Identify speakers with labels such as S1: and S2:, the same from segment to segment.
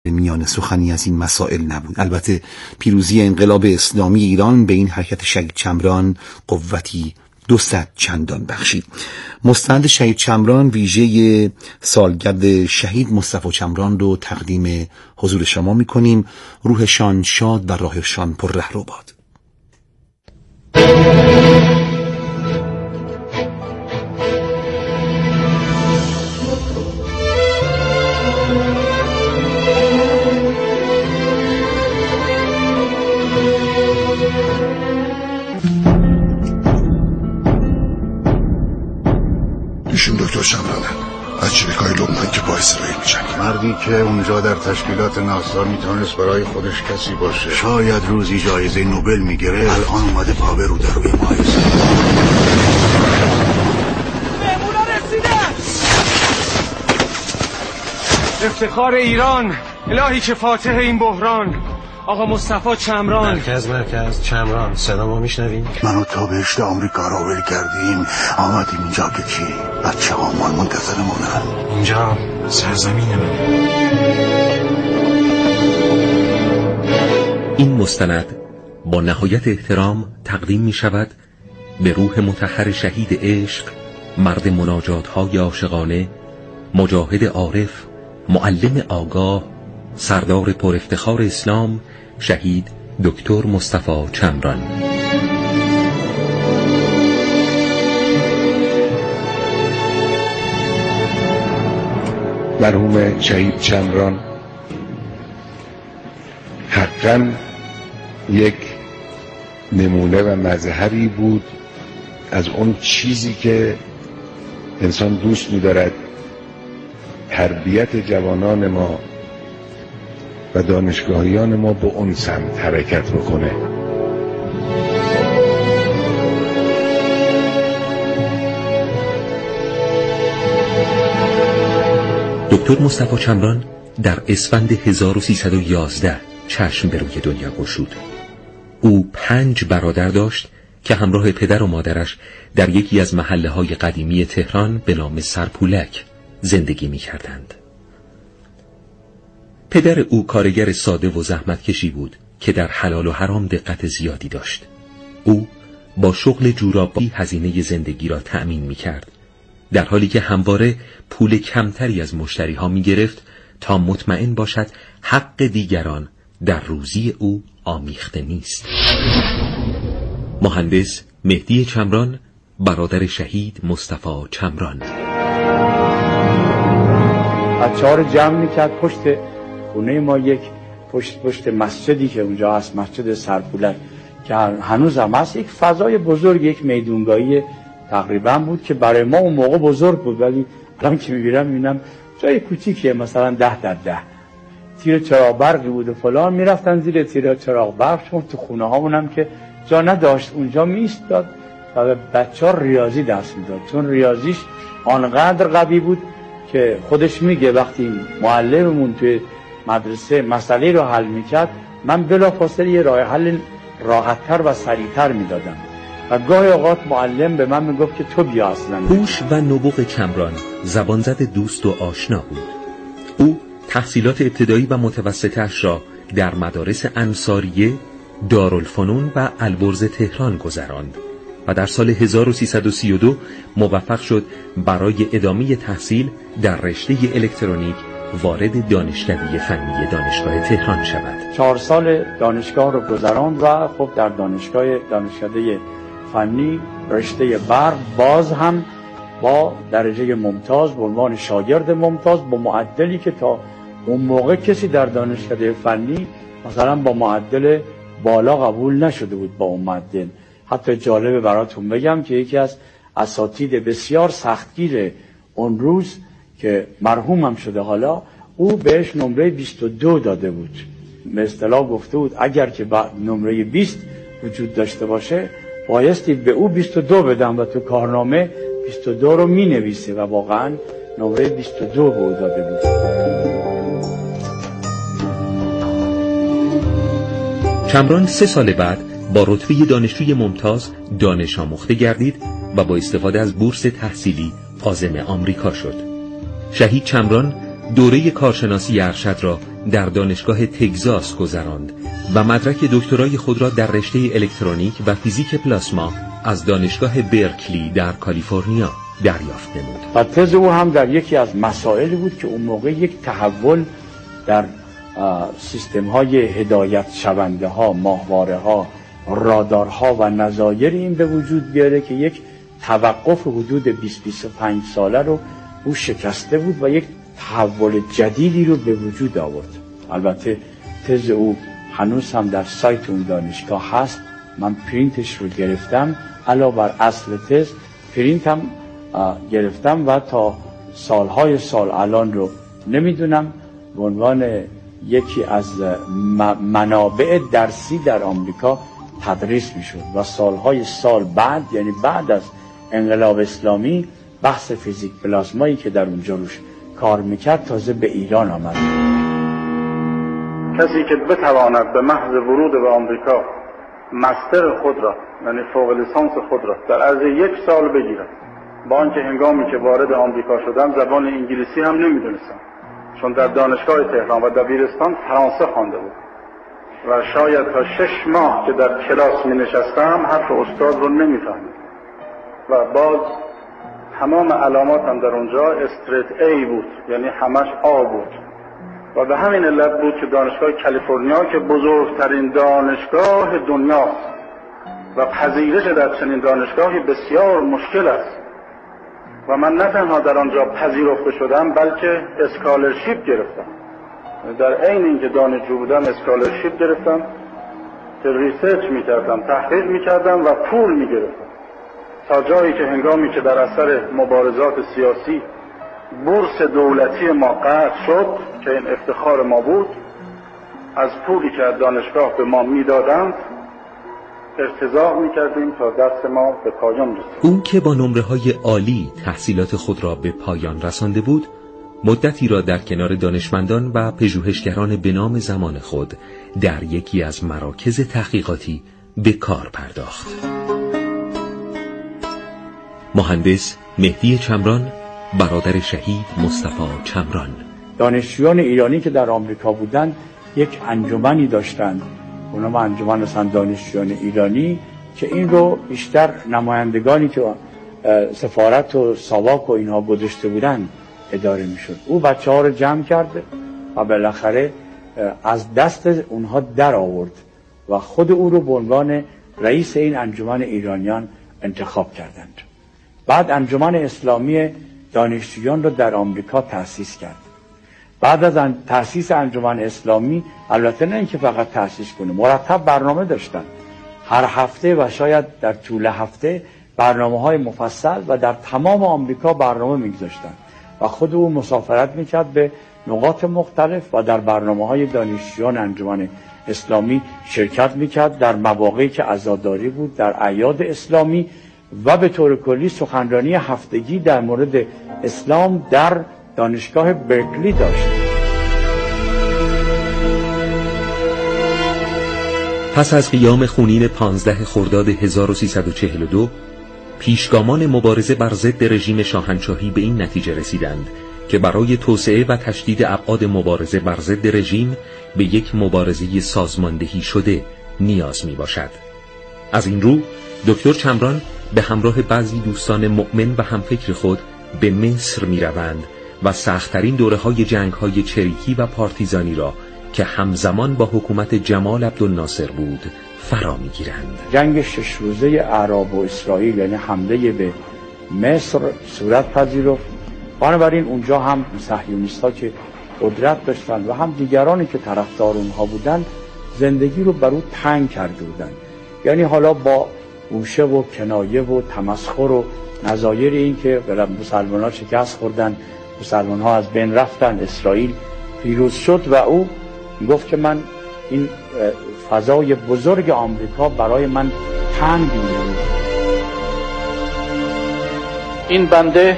S1: میان سخنی از این مسائل نبود. البته پیروزی انقلاب اسلامی ایران به این حرکت شهید چمران قوتی 200 چندان بخشید. مستند شهید چمران ویژه سالگرد شهید مصطفی چمران رو تقدیم حضور شما می‌کنیم. روحشان شاد و راهشان پر رهرو باد.
S2: ایشون دکتر چمرانه از چریکای لبنان که با اسرائیل می‌جنگه.
S3: مردی که اونجا در تشکیلات ناسا میتونست برای خودش کسی باشه. شاید روزی جایزه نوبل میگیره. الان اومده پا به رو در روی ما ایستاده.
S4: مهمونا رسیدن. افتخار ایران، الهی که فاتح این بحران، آقا مصطفی چمران.
S5: مرکز چمران، صدا ما میشنویم؟
S3: منو تا بهشت آمریکا را ول کردیم، آمدیم اینجا که چی؟ بچه ها مال منتظرمونن.
S5: اینجا سرزمین منه.
S6: این مستند با نهایت احترام تقدیم می شود به روح مطهر شهید عشق، مرد مناجات های عاشقانه، مجاهد عارف، معلم آگاه، سردار پر افتخار اسلام، شهید دکتر مصطفی چمران.
S7: مرحوم شهید چمران حقاً یک نمونه و مظهری بود از اون چیزی که انسان دوست می‌دارد تربیت جوانان ما و دانشگاهیان ما به اون سمت حرکت بکنه.
S6: دکتر مصطفی چمران در اسفند 1311 چشم به روی دنیا گشود. او 5 برادر داشت که همراه پدر و مادرش در یکی از محله‌های قدیمی تهران به نام سرپولک زندگی می‌کردند. پدر او کارگر ساده و زحمتکشی بود که در حلال و حرام دقت زیادی داشت. او با شغل جورابی هزینه زندگی را تأمین می‌کرد، در حالی که همواره پول کمتری از مشتری‌ها می‌گرفت تا مطمئن باشد حق دیگران در روزی او آمیخته نیست. مهندس مهدی چمران، برادر شهید مصطفی چمران.
S8: بچه‌ها رو جمع می‌کرد پشت خونه ما، یک پشت مسجدی که اونجا هست، مسجد سرپولک که هنوز هم هست، یک فضای بزرگ، یک میدونگاهی تقریبا بود که برای ما اون موقع بزرگ بود، ولی الان که میبینم جای کوچیکیه، مثلا 10 در 10 تیر چراغ برقی بود و فلان، میرفتن زیر تیر چراغ برق، چون تو خونه هامونم که جا نداشت اونجا میایستاد و به بچه‌ها ریاضی درس میداد، چون ریاضیش آنقدر قوی بود که خودش میگه وقتی معلممون توی مدرسه مسئله رو حل میکرد، من بلافاصله یه راه حل راحت‌تر و سریع‌تر میدادم و گاهی اوقات معلم به من میگفت که تو بیا اصلا.
S6: هوش و نبوغ چمران زبانزد دوست و آشنا بود. او تحصیلات ابتدایی و متوسطه‌اش را در مدارس انصاریه، دارالفنون و البرز تهران گذراند و در سال 1332 موفق شد برای ادامه تحصیل در رشته الکترونیک وارد دانشکده فنی دانشگاه تهران شود.
S8: 4 سال دانشگاه رو گذراند و خب در دانشکده فنی رشته برق باز هم با درجه ممتاز به عنوان شاگرد ممتاز با معدلی که تا اون موقع کسی در دانشکده فنی مثلا با معدل بالا قبول نشده بود با اون معدل. حتی جالبه براتون بگم که یکی از اساتید بسیار سختگیر اون روز که مرحوم هم شده حالا، او بهش نمره 22 داده بود. به اصطلاح گفته بود اگر که نمره 20 وجود داشته باشه بایستی به او 22 بدم و تو کارنامه 22 رو می نویسه و واقعا نمره 22 به او داده بود.
S6: چمران 3 سال بعد با رتبه دانشجوی ممتاز دانش آموخته گردید و با استفاده از بورس تحصیلی عازم آمریکا شد. شهید چمران دوره کارشناسی ارشد را در دانشگاه تگزاس گذراند و مدرک دکترای خود را در رشته الکترونیک و فیزیک پلاسما از دانشگاه برکلی در کالیفرنیا دریافت نمود.
S8: و تز او هم در یکی از مسائلی بود که اون موقع یک تحول در سیستم های هدایت شونده ها، ماهواره ها، رادارها و نظایر این به وجود بیاره که یک توقف حدود 20-25 ساله رو او شکسته بود و یک تحول جدیدی رو به وجود آورد. البته تز او هنوز هم در سایت اون دانشگاه هست، من پرینتش رو گرفتم، علاوه بر اصل تز پرینت هم گرفتم و تا سالهای سال الان رو نمیدونم به عنوان یکی از منابع درسی در آمریکا تدریس میشد و سالهای سال بعد، یعنی بعد از انقلاب اسلامی، بحث فیزیک پلاسمایی که در اونجا روش کار میکرد تازه به ایران آمد.
S9: کسی که بتواند به محض ورود به آمریکا مستر خود را، یعنی فوق لیسانس خود را در عرض 1 سال بگیرد، با آنکه هنگامی که وارد آمریکا شدم زبان انگلیسی هم نمیدونستم، چون در دانشگاه تهران و دبیرستان فرانسه خوانده بود و شاید تا 6 ماه که در کلاس می نشستم حرف استاد رو نمیفهمید و باز تمام علاماتم در اونجا استریت ای بود، یعنی همش آ بود و به همین علت بود که دانشگاه کالیفرنیا که بزرگترین دانشگاه دنیاست و پذیرش در چنین دانشگاهی بسیار مشکل است و من نه تنها در آنجا پذیرفته شدم بلکه اسکالرشیپ گرفتم. در عین اینکه دانشجو بودم اسکالرشیپ گرفتم که ریسرچ میکردم، تحقیق میکردم و پول میگرفتم، تا جایی که هنگامی که در اثر مبارزات سیاسی بورس دولتی ما قطع شد که این افتخار ما بود، از پولی که از دانشگاه به ما میدادند ارتضاع میکردیم تا دست ما به پایان رسید.
S6: او که با نمره‌های عالی تحصیلات خود را به پایان رسانده بود، مدتی را در کنار دانشمندان و پژوهشگران به نام زمان خود در یکی از مراکز تحقیقاتی به کار پرداخت. مهندس مهدی چمران، برادر شهید مصطفی چمران.
S8: دانشجویان ایرانی که در آمریکا بودند یک انجمنی داشتند، اونم انجمن هستند دانشجویان ایرانی، که این رو بیشتر نمایندگانی که سفارت و ساواک و اینها گذاشته بودند اداره میشد. او بچه‌ها رو جمع کرده و بالاخره از دست اونها در آورد و خود او رو به عنوان رئیس این انجمن ایرانیان انتخاب کردند. بعد انجمن اسلامی دانشجویان رو در آمریکا تأسیس کرد. بعد از تأسیس انجمن اسلامی، البته نه اینکه فقط تأسیس کنه، مرتب برنامه داشتن، هر هفته و شاید در طول هفته برنامه‌های مفصل و در تمام آمریکا برنامه می‌گذاشتن و خود او مسافرت می‌کرد به نقاط مختلف و در برنامه‌های دانشجویان انجمن اسلامی شرکت می‌کرد، در مواقعی که عزاداری بود، در اعیاد اسلامی و به طور کلی سخنرانی هفتگی در مورد اسلام در دانشگاه برکلی داشت.
S6: پس از قیام خونین 15 خرداد 1342 پیشگامان مبارزه بر ضد رژیم شاهنشاهی به این نتیجه رسیدند که برای توسعه و تشدید ابعاد مبارزه بر ضد رژیم به یک مبارزه سازماندهی شده نیاز می باشد. از این رو دکتر چمران به همراه بعضی دوستان مؤمن و همفکر خود به مصر می روند و سخت‌ترین دوره‌های جنگ‌های چریکی و پارتیزانی را که همزمان با حکومت جمال عبدالناصر بود فرا می‌گیرند.
S8: جنگ 6 روزه اعراب و اسرائیل، یعنی حمله به مصر، صورت پذیرفت. بنابراین اونجا هم صهیونیست‌ها که قدرت داشتند و هم دیگرانی که طرفدار اونها بودند زندگی رو بر او تنگ کرده بودند. یعنی حالا با گوشه و کنایه و تمسخر و نظایر این که مسلمان‌ها شکست خوردن، مسلمان‌ها از بین رفتن، اسرائیل پیروز شد و او گفت که من این فضای بزرگ آمریکا برای من تنگ می‌شود.
S9: این بنده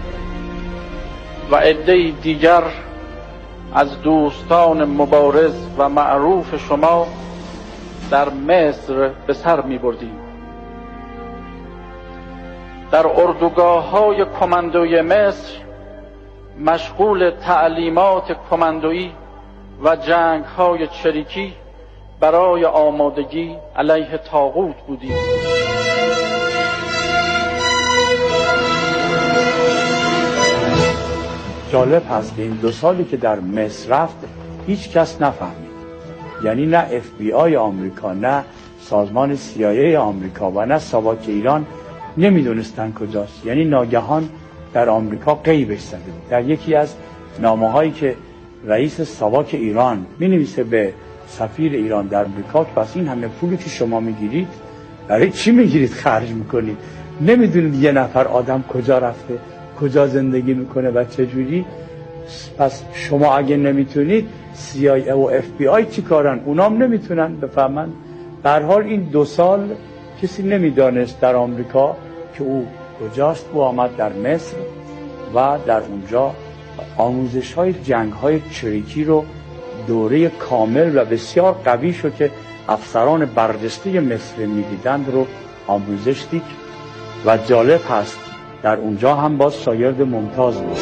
S9: و عده‌ای دیگر از دوستان مبارز و معروف شما در مصر به سر می‌بردیم. در اردوگاه‌های کماندوی مصر مشغول تعلیمات کماندویی و جنگ‌های چریکی برای آمادگی علیه طاغوت بودیم.
S8: جالب هست که این 2 سالی که در مصر رفت هیچ کس نفهمید، یعنی نه FBI آمریکا، نه سازمان CIA آمریکا و نه ساواک ایران نمیدونستن کجاست. یعنی ناگهان در آمریکا غیبش زده بود. در یکی از نامه‌هایی که رئیس ساواک ایران می‌نویسه به سفیر ایران در آمریکا که پس این همه پولی که شما میگیرید برای چی میگیرید خرج میکنید؟ نمیدونید یه نفر آدم کجا رفته، کجا زندگی میکنه و چه جوری؟ پس شما اگه نمیتونید CIA و FBI چی کارن؟ اونام نمیتونن بفهمن. به هر حال این 2 سال کسی نمیدانست در آمریکا که او کجاست. او آمد در مصر و در اونجا آموزش‌های جنگ‌های چریکی رو دوره کامل و بسیار قوی شد که افسران برجسته مصر می‌دیدند رو آموزش دید و جالب هست در اونجا هم باز شاگرد ممتاز بود.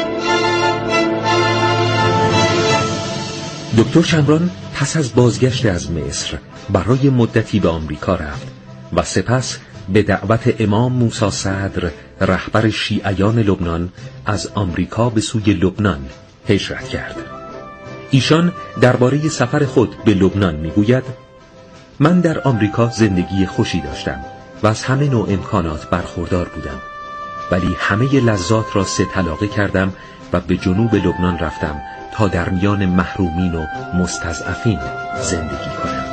S6: دکتر چمران پس از بازگشت از مصر برای مدتی به آمریکا رفت و سپس به دعوت امام موسی صدر رهبر شیعیان لبنان از آمریکا به سوی لبنان هجرت کرد. ایشان درباره سفر خود به لبنان میگوید: من در آمریکا زندگی خوشی داشتم و از همه نوع امکانات برخوردار بودم، ولی همه لذات را 3 طلاقه کردم و به جنوب لبنان رفتم تا در میان محرومین و مستضعفین زندگی کنم.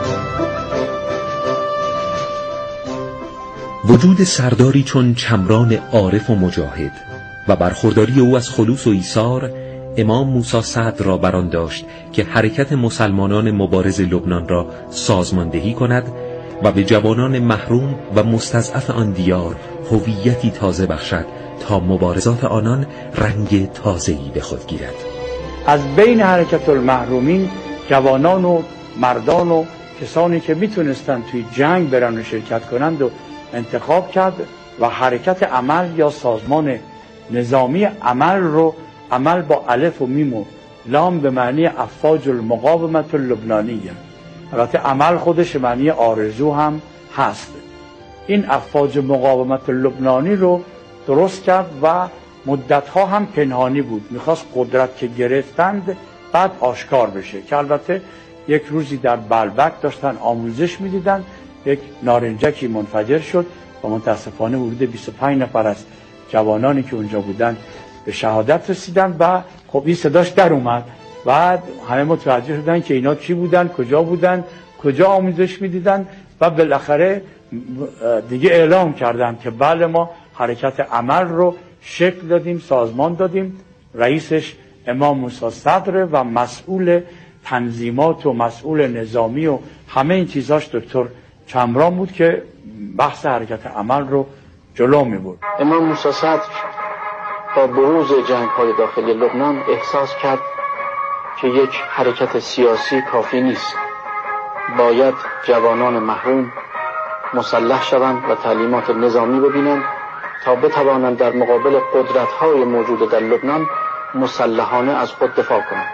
S6: وجود سرداری چون چمران عارف و مجاهد و برخورداری او از خلوص و ایثار امام موسی صدر را بران داشت که حرکت مسلمانان مبارز لبنان را سازماندهی کند و به جوانان محروم و مستضعف آن دیار هویتی تازه بخشد تا مبارزات آنان رنگ تازه‌ای به خود گیرد.
S8: از بین حرکت المحرومین جوانان و مردان و کسانی که میتونستن توی جنگ برن و شرکت کنند و انتخاب کرد و حرکت عمل یا سازمان نظامی عمل رو، عمل با الف و میم و لام به معنی افواج المقاومت اللبنانیه، البته عمل خودش معنی آرزو هم هست. این افواج مقاومت لبنانی رو درست کرد و مدتها هم پنهانی بود. میخواست قدرت که گرفتند بعد آشکار بشه، که البته یک روزی در بلبک داشتن آموزش میدیدن، یک نارنجکی منفجر شد و متاسفانه حدود 25 نفر از جوانانی که اونجا بودن به شهادت رسیدن و خب این صداش در اومد. بعد همه متوجه شدن که اینا چی بودن، کجا بودن، کجا آموزش میدیدن و بالاخره دیگه اعلام کردن که بله ما حرکت عمل رو شکل دادیم، سازمان دادیم. رئیسش امام موسی صدر و مسئول تنظیمات و مسئول نظامی و همه این چیزاش دکتر چمران بود که بحث حرکت عمل رو جلو می برد.
S9: امام موسی صدر با بروز جنگ‌های داخلی لبنان احساس کرد که یک حرکت سیاسی کافی نیست، باید جوانان محروم مسلح شوند و تعلیمات نظامی ببینند تا بتوانند در مقابل قدرت‌های موجود در لبنان مسلحانه از خود دفاع کنند.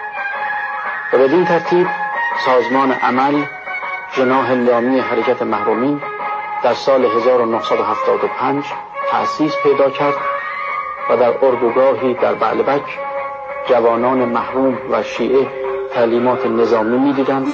S9: و بدین ترتیب سازمان عمل، جناح نظامی حرکت محرومین، در سال 1975 تأسیس پیدا کرد و در اردوگاهی در بعلبک جوانان محروم و شیعه تعلیمات نظامی می‌دیدند.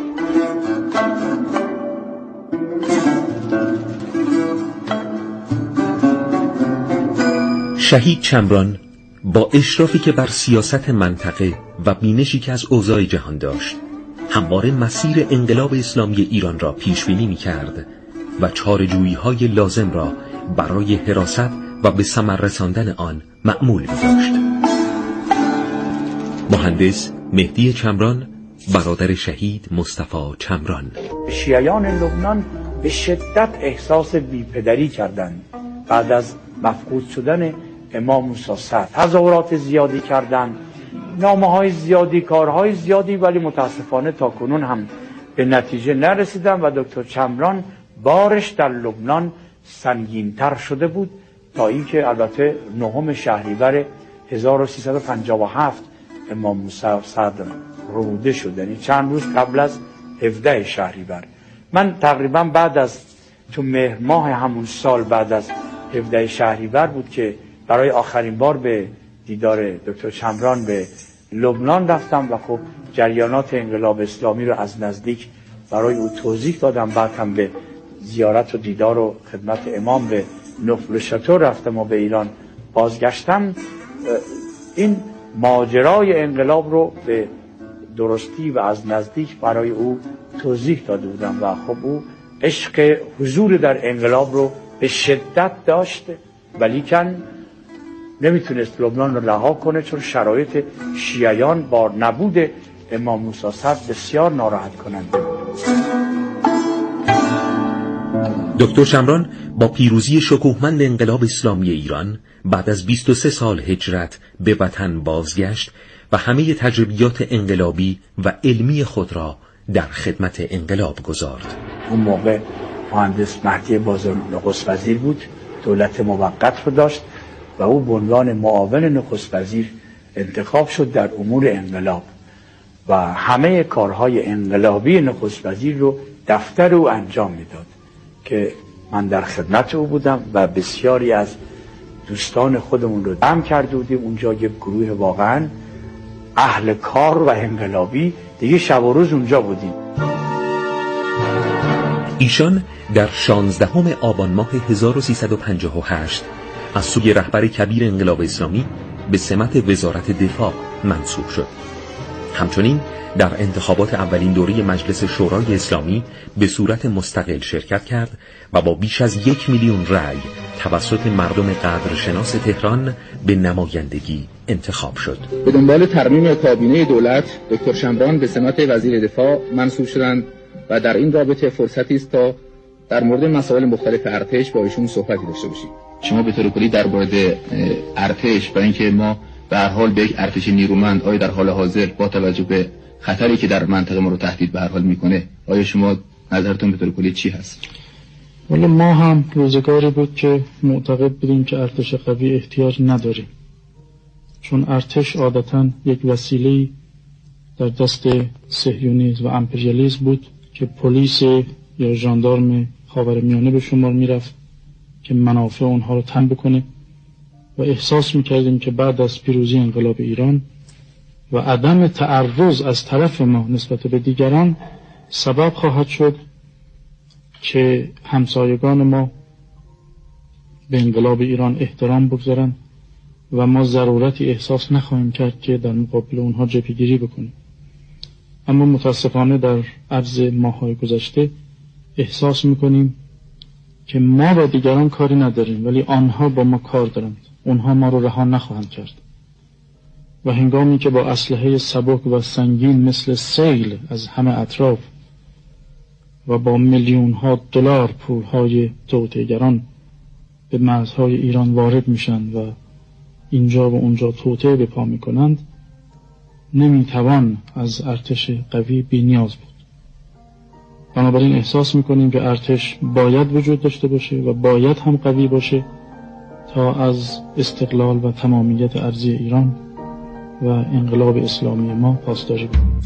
S6: شهید چمران با اشرافی که بر سیاست منطقه و بینشی که از اوضاع جهان داشت، همواره مسیر انقلاب اسلامی ایران را پیش بینی می‌کرد و چاره‌جویی‌های لازم را برای حراست و به ثمر رساندن آن مأمول می‌داشت. مهندس مهدی چمران، برادر شهید مصطفی چمران.
S8: شیعیان لبنان به شدت احساس بی‌پدری کردند بعد از مفقود شدن امام موسی صدر. تظاهرات زیادی کردند، نامه‌های زیادی، کارهای زیادی، ولی متاسفانه تا کنون هم به نتیجه نرسیدن و دکتر چمران بارش در لبنان سنگین‌تر شده بود تا اینکه البته 9 شهریور 1357 امام موسی صدر روده شد، یعنی چند روز قبل از 17 شهریور. من تقریبا بعد از تو مهر ماه همون سال بعد از 17 شهریور بود که برای آخرین بار به دیدار دکتر چمران به لبنان رفتم و خب جریانات انقلاب اسلامی رو از نزدیک برای او توضیح دادم. بعد هم به زیارت و دیدار و خدمت امام به نفل شاتو رفتم و به ایران بازگشتم. این ماجرای انقلاب رو به درستی و از نزدیک برای او توضیح داده بودم و خب او عشق حضور در انقلاب رو به شدت داشت، ولیکن نمیتونست لبنان رو رها کنه چون شرایط شیعیان با نبود امام موسی صدر بسیار ناراحت کننده بود.
S6: دکتر چمران با پیروزی شکوهمند انقلاب اسلامی ایران بعد از 23 سال هجرت به وطن بازگشت و همه تجربیات انقلابی و علمی خود را در خدمت انقلاب گذارد.
S8: اون موقع مهندس مهدی بازرگ نخست وزیر بود، دولت موقت رو داشت و او به عنوان معاون نخست وزیر انتخاب شد در امور انقلاب و همه کارهای انقلابی نخست وزیر رو دفتر او انجام میداد که من در خدمت او بودم و بسیاری از دوستان خودمون رو جمع کرده بودیم اونجا. یک گروه واقعا اهل کار و انقلابی دیگه شب و روز اونجا بودیم.
S6: ایشان در 16 آبان ماه 1358 از سوی رهبر کبیر انقلاب اسلامی به سمت وزارت دفاع منصوب شد. همچنین در انتخابات اولین دوره مجلس شورای اسلامی به صورت مستقل شرکت کرد و با بیش از 1 میلیون رأی توسط مردم قدرشناس تهران به نمایندگی انتخاب شد.
S10: به دنبال ترمیم کابینه دولت دکتر چمران به سمت وزیر دفاع منصوب شدند و در این رابطه فرصتی است تا در مورد مسائل مختلف ارتش با ایشون صحبتی داشته باشیم. شما به طور کلی در مورد ارتش و اینکه ما به هر حال به یک ارتش نیرومند آیا در حال حاضر با توجه به خطری که در منطقه ما رو تهدید به هر حال میکنه، آیا شما نظرتون به طور کلی چی هست؟
S11: ولی ما هم روزگاری بود که معتقد بودیم که ارتش قوی احتیاج نداریم، چون ارتش عادتاً یک وسیله در دست صهیونیسم و امپریالیسم بود که پلیس یا ژاندارم خاورمیانه به شمار میرفت که منافع اونها رو تامین بکنه و احساس میکردیم که بعد از پیروزی انقلاب ایران و عدم تعرض از طرف ما نسبت به دیگران سبب خواهد شد که همسایگان ما به انقلاب ایران احترام بگذارن و ما ضرورتی احساس نخواهیم کرد که در مقابل اونها جبهه‌گیری بکنیم. اما متاسفانه در عرض ماه‌های گذشته احساس میکنیم که ما با دیگران کاری نداریم ولی آنها با ما کار دارند. اونها ما رو رها نخواهند کرد و هنگامی که با اسلحه سبک و سنگین مثل سیل از همه اطراف و با میلیون ها دلار پولهای توطئه‌گران به مرزهای ایران وارد میشن و اینجا و اونجا توطئه به پا میکنند، نمیتوان از ارتش قوی بی‌نیاز بود. بنابراین احساس میکنیم که ارتش باید وجود داشته باشه و باید هم قوی باشه تا از استقلال و تمامیت ارضی ایران و انقلاب اسلامی ما پاسداری بکنه.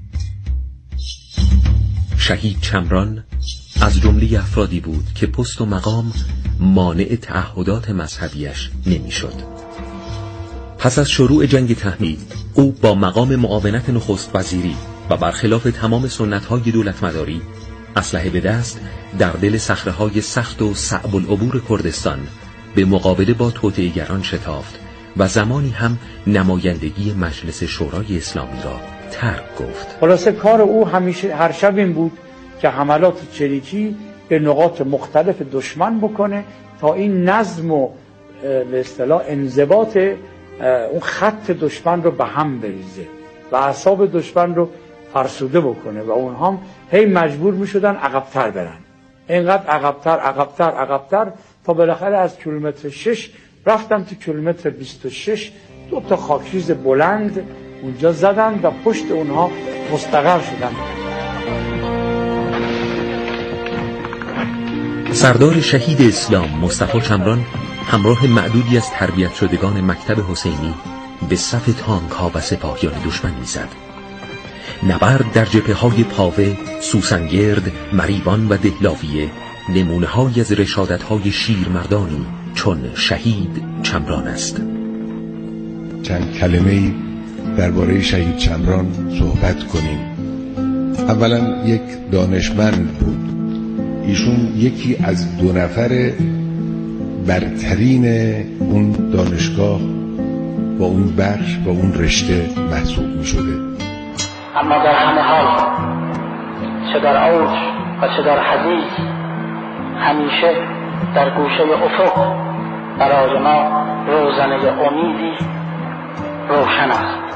S6: شهید چمران از جمله افرادی بود که پست و مقام مانع تعهدات مذهبیش نمیشد. پس از شروع جنگ تحمیل او با مقام معاونت نخست وزیری و برخلاف تمام سنت‌های دولتمداری اسلحه به دست در دل صخره‌های سخت و صعب العبور کردستان به مقابله با توطئه‌گران شتافت و زمانی هم نمایندگی مجلس شورای اسلامی را ترک گفت.
S8: خلاصه کار او همیشه هر شب این بود که حملات چریکی به نقاط مختلف دشمن بکنه تا این نظم و به اصطلاح انضباط اون خط دشمن رو به هم بریزه و اعصاب دشمن رو فرسوده بکنه و اونها هم هی مجبور می شدن عقب‌تر برن، اینقدر عقب‌تر تا بالاخره از کیلومتر 6 رفتن تو کیلومتر 26 دو تا خاکریز بلند اونجا زدن و پشت اونها مستقر شدن.
S6: سردار شهید اسلام مصطفی چمران همراه معدودی از تربیت شدگان مکتب حسینی به صف تانک ها و سپاهیان دشمن میزد. نبرد در جبهه‌های پاوه، سوسنگرد، مریوان و دهلاویه نمونه‌هایی از رشادت‌های شیرمردانی چون شهید چمران است.
S7: چند کلمه‌ای درباره شهید چمران صحبت کنیم. اولا یک دانشمند بود. ایشون یکی از 2 نفر برترین اون دانشگاه با اون بخش با اون رشته محسوب می شده.
S12: اما در همه حال چه در اوج و چه در حدیث همیشه در گوشه افق برای ما روزنه امیدی روشن است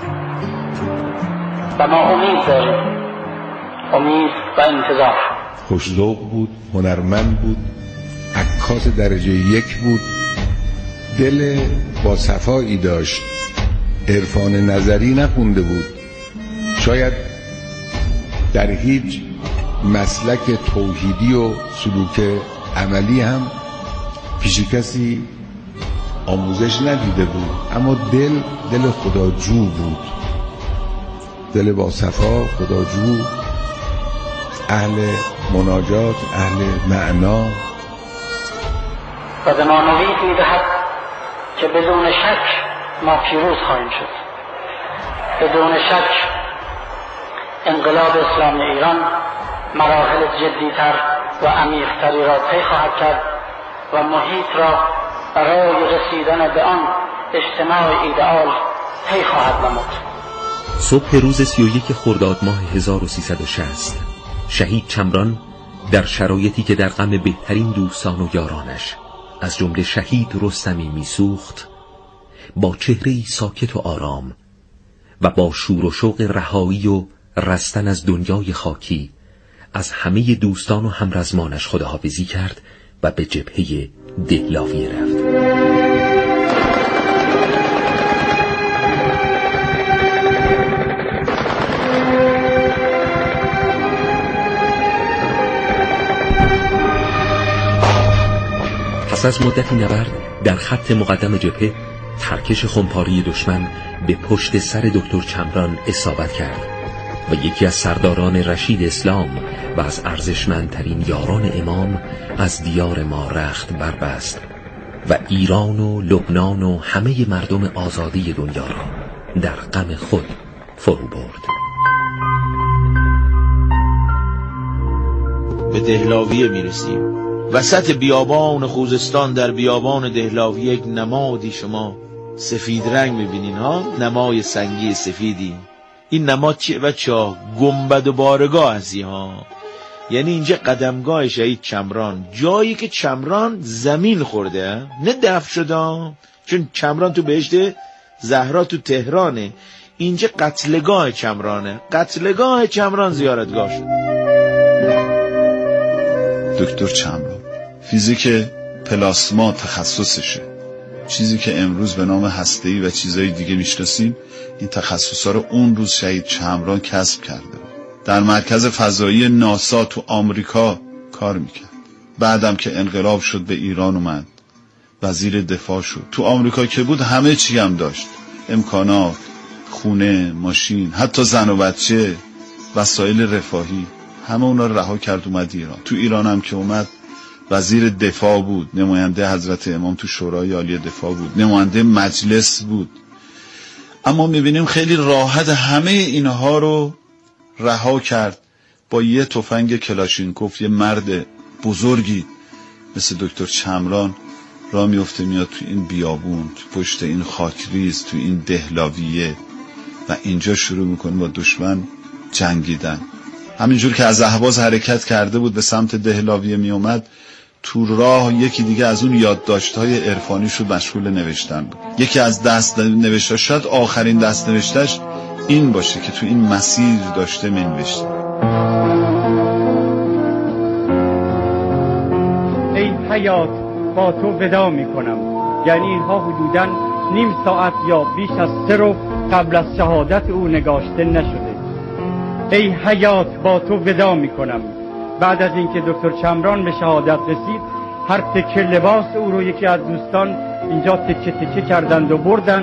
S12: و ما امید داریم، امید و انتظار.
S7: خوش‌ذوق بود، هنرمند بود، عکاس درجه 1 بود، دل با صفایی داشت، عرفان نظری نخونده بود، شاید در هیچ مسلک توحیدی و سلوک عملی هم پیش کسی آموزش ندیده بود، اما دل خداجو بود، دل با صفا، خداجو، اهل مناجات، اهل معنا.
S12: و به ما نوید می‌دهد که بدون شک ما پیروز خواهیم شد. بدون شک انقلاب اسلامی ایران مراحل جدی‌تر و عمیق‌تری را طی خواهد کرد و محیط را برای رسیدن به آن اجتماع ایدئال طی خواهد نمود.
S6: صبح روز 31 خرداد ماه 1360 شهید چمران در شرایطی که در غم بهترین دوستان و یارانش از جمله شهید رستمی میسوخت، با چهره‌ای ساکت و آرام و با شور و شوق رهایی و رستن از دنیای خاکی از همه دوستان و همرزمانش خداحافظی کرد و به جبهه دهلاویه رفت. پس از مدتی نبرد در خط مقدم جبهه، ترکش خمپاری دشمن به پشت سر دکتر چمران اصابت کرد و یکی از سرداران رشید اسلام و از ارزشمندترین یاران امام از دیار ما رخت بربست و ایران و لبنان و همه مردم آزادی دنیا را در غم خود فرو برد.
S13: به دهلاویه میرسیم. وسط بیابان خوزستان، در بیابان دهلاویه یک نمادی شما سفید رنگ میبینین ها، نمای سنگی سفیدی. این نماد چیه بچه‌ها؟ گنبد و بارگاه هستی ها، یعنی اینجا قدمگاه شهید چمران، جایی که چمران زمین خورده، نه دفن شده، چون چمران تو بهشت زهرا تو تهرانه، اینجا قتلگاه چمرانه، قتلگاه چمران زیارتگاه شد.
S14: دکتر چمران فیزیک پلاسما تخصصشه، چیزی که امروز به نام هسته‌ای و چیزای دیگه میشناسیم، این تخصصا رو اون روز شهید چمران کسب کرده بود. در مرکز فضایی ناسا تو آمریکا کار میکرد. بعدم که انقلاب شد به ایران اومد، وزیر دفاع شد. تو آمریکا که بود همه چی هم داشت، امکانات، خونه، ماشین، حتی زن و بچه، وسایل رفاهی، همه اونا رو رها کرد اومد ایران. تو ایران هم که اومد وزیر دفاع بود، نماینده حضرت امام تو شورای عالی دفاع بود، نماینده مجلس بود. اما میبینیم خیلی راحت همه اینها رو رها کرد با یه تفنگ کلاشینکوف. یه مرد بزرگی مثل دکتر چمران راه میفته میاد تو این بیابون، تو پشت این خاکریز، تو این دهلاویه و اینجا شروع میکنه با دشمن جنگیدن. همینجور که از اهواز حرکت کرده بود به سمت دهلاویه می اومد، تو راه یکی دیگه از اون یادداشت‌های عرفانی شد مشغول نوشتن بود. یکی از دست نوشتاش، شاید آخرین دست نوشتاش این باشه که تو این مسیر داشته می نوشت.
S8: ای حیات با تو ودا می کنم، یعنی اینها حدوداً نیم ساعت یا بیش از 3 رو قبل از شهادت او نگاشته نشده. ای حیات با تو ودا می کنم. بعد از اینکه دکتر چمران به شهادت رسید، هر تکه لباس او رو یکی از دوستان اینجا تکه تکه کردند و بردند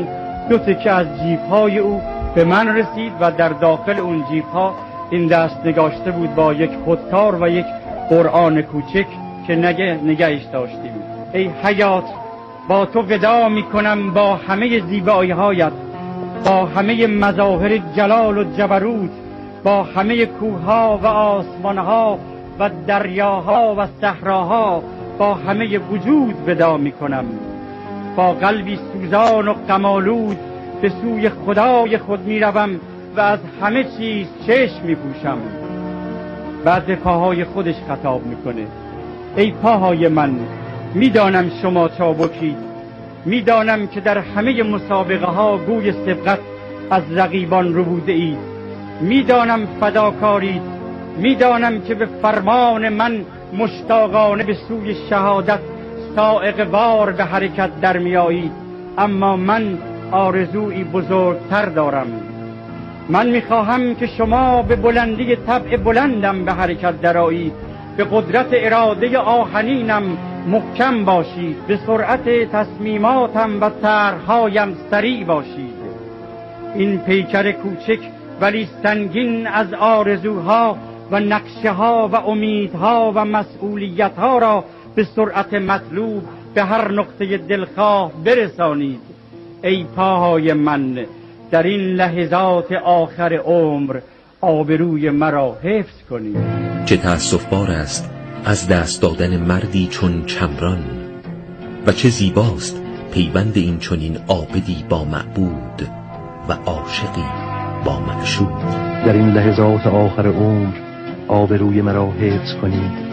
S8: 2 تکه از جیب‌های او به من رسید و در داخل اون جیب‌ها این دست نگاشته بود با یک خودکار و یک قرآن کوچک که نگهش داشتیم. ای حیات، با تو وداع میکنم با همه زیبایی‌هایت، با همه مظاهر جلال و جبروت، با همه کوه‌ها و آسمان‌ها و دریاها و صحراها، با همه وجود وداع میکنم. با قلبی سوزان و غم‌آلود به سوی خدای خود میروم و از همه چیز چشم میپوشم. بعد به پاهای خودش خطاب میکنه. ای پاهای من، میدانم شما چابکید، میدانم که در همه مسابقه ها گوی سبقت از رقیبان ربوده اید، میدانم فداکارید، میدانم که به فرمان من مشتاقانه به سوی شهادت صاعقه وار به حرکت در میایید. اما من آرزویی بزرگتر دارم. من میخواهم که شما به بلندی طبع بلندم به حرکت درآیید، به قدرت اراده آهنینم محکم باشید، به سرعت تصمیماتم و طرحهایم سریع باشید. این پیکر کوچک ولی سنگین از آرزوها و نقشه‌ها و امیدها و مسئولیت‌ها را به سرعت مطلوب به هر نقطه دلخواه برسانید. ای پاهای من، در این لحظات آخر عمر آبروی مرا حفظ کنید.
S6: چه تأسف بار است از دست دادن مردی چون چمران، و چه زیباست پیوند این چنین عابدی با معبود و عاشقی با معشوق.
S15: در این لحظات آخر عمر آبروی مرا حفظ کنید.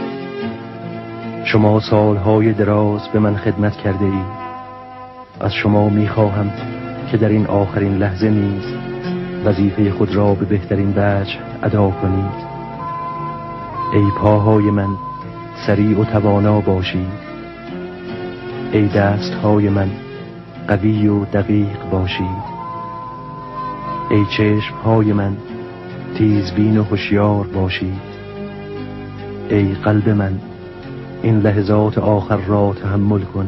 S15: شما سالهای دراز به من خدمت کرده اید. از شما میخواهم که در این آخرین لحظه نیز وظیفه خود را به بهترین وجه ادا کنید. ای پاهای من، سریع و توانا باشید. ای دستهای من، قوی و دقیق باشید. ای چشمهای من، تیزبین و هوشیار باشید. ای قلب من، این لحظات آخر را تحمل کن.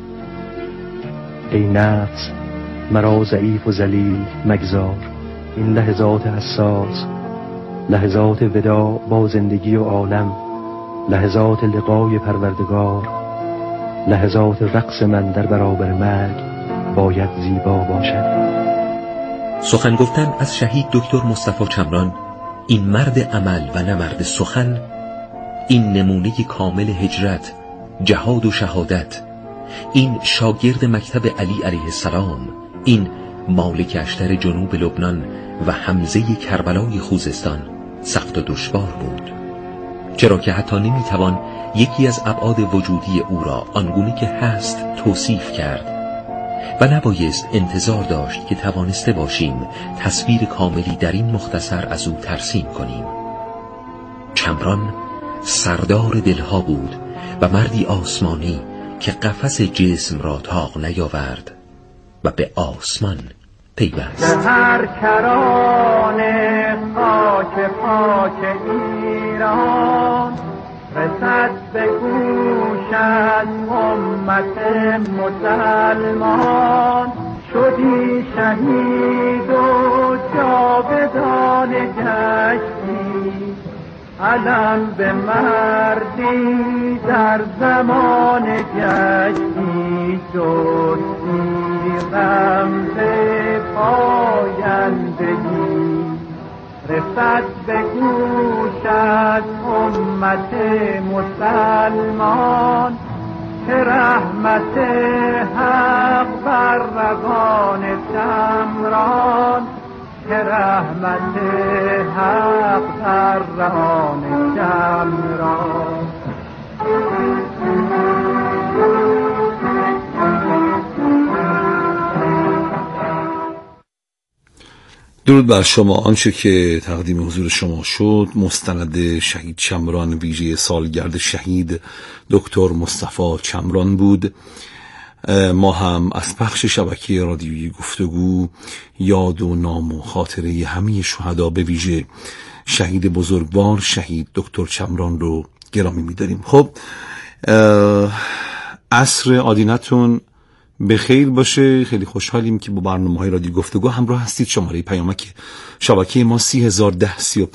S15: ای نفس، مرا ضعیف و ذلیل مگذار. این لحظات حساس، لحظات وداع با زندگی و عالم، لحظات لقای پروردگار، لحظات رقص من در برابر مرگ باید زیبا باشد.
S6: سخن گفتن از شهید دکتر مصطفی چمران، این مرد عمل و نه مرد سخن، این نمونه کامل هجرت، جهاد و شهادت، این شاگرد مکتب علی علیه السلام، این مالک اشتر جنوب لبنان و حمزه کربلای خوزستان سخت و دشوار بود، چرا که حتی نمیتوان یکی از ابعاد وجودی او را آنگونه که هست توصیف کرد و نبایست انتظار داشت که توانسته باشیم تصویر کاملی در این مختصر از او ترسیم کنیم. چمران سردار دلها بود و مردی آسمانی که قفس جسم را طاق نیاورد و به آسمان پیوست.
S16: به هر کران خاک پاک ایران رسد به گوش از امت مسلمان، شدی شهید و جاودان گشتی، علم به مردی در زمان گشتی، جستی رمز پایندگی، رسد به گوش از امت مسلمان، که رحمت حق بر رگان چمران، که رحمت حق بر رگان چمران.
S1: درود بر شما. آنچه که تقدیم حضور شما شد مستند شهید چمران ویژه سالگرد شهید دکتر مصطفی چمران بود. ما هم از پخش شبکه رادیویی گفتگو یاد و نام و خاطره همه شهدا به ویژه شهید بزرگوار شهید دکتر چمران رو گرامی می‌داریم. خب عصر آدینتون به خیر باشه. خیلی خوشحالیم که با برنامه‌های رادیو گفتگو همراه هستید. شماره پیامک شبکه ما 301035